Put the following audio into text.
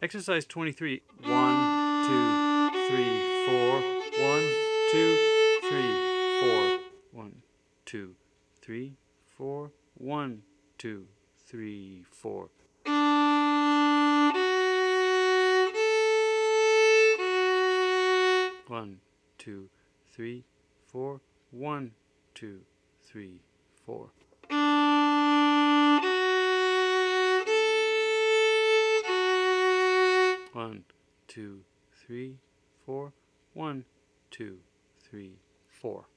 Exercise 23. 1, 2, 3, 4. 1, 2, 3, 4. 1, 2, 3, 4. 1, 2, 3, 4. 1, 2, 3, 4. 1, 2, 3, 4. 1, 2, 3, 4. 1, 2, 3, 4.